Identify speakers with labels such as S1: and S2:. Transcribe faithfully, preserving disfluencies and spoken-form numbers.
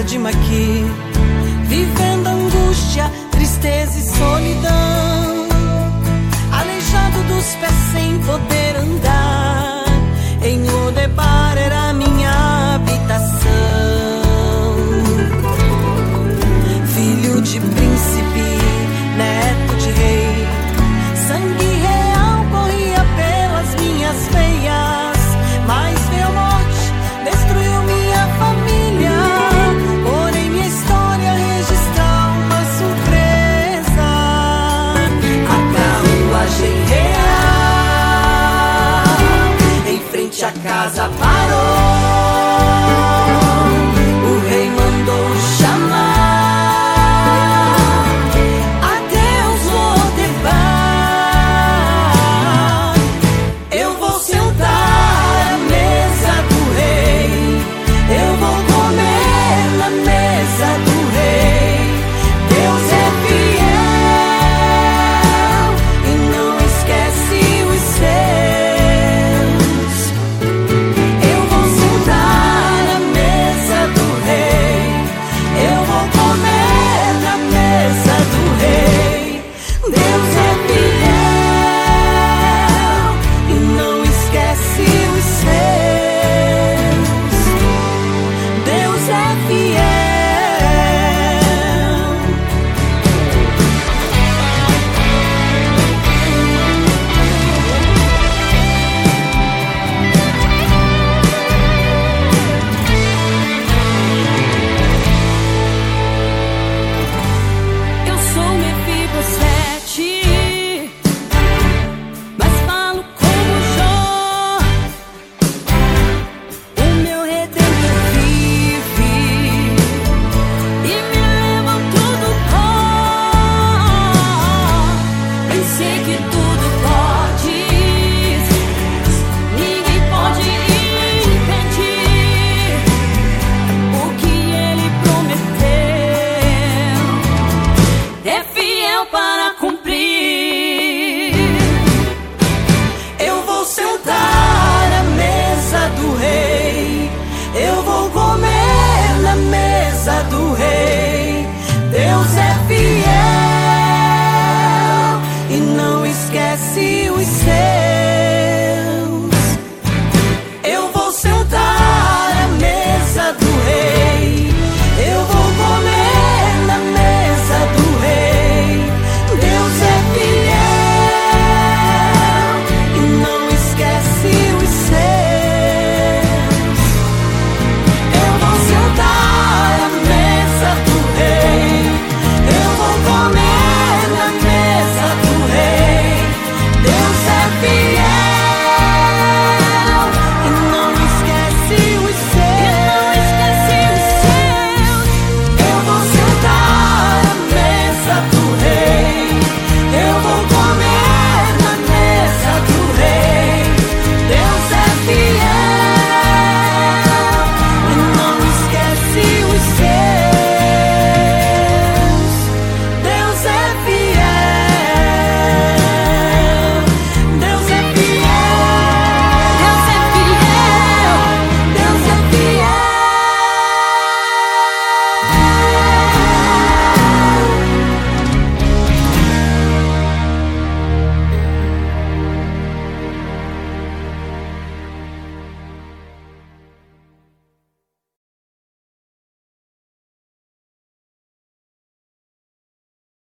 S1: casa de Maqui, vivendo angústia, tristeza e solidão, aleijado dos pés sem poder andar. Em Lodebar era minha habitação. Filho de príncipe, neto de rei, sangue real corria pelas minhas veias, mas veio a morte, destruiu minha família. Porém minha história registra uma surpresa. A carruagem real, em frente à casa